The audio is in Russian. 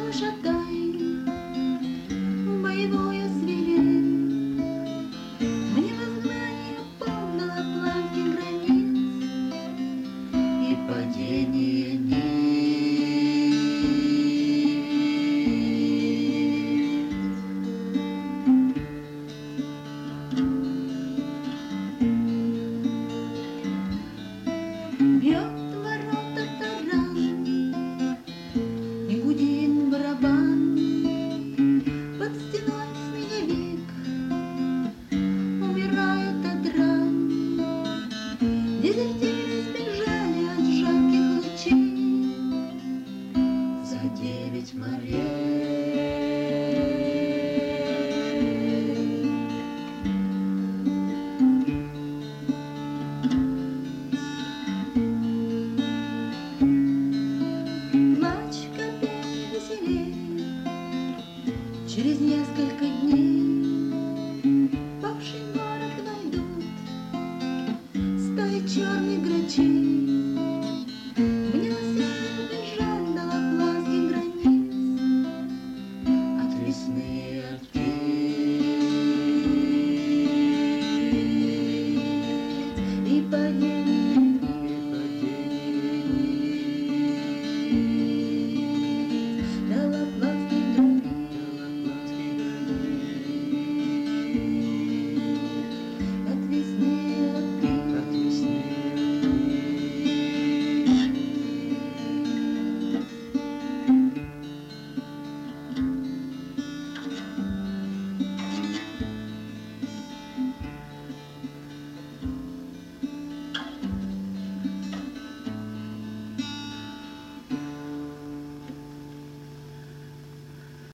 шагай, боевое свирель. Мне возгнание полно атлантских границ и падение ниц. Бьет в ворота таран, и гудит барабан. Под стеной снеговик умирает от ран. Дезертиры сбежали от жарких лучей за 9 морей. Плачь, копей веселей, через несколько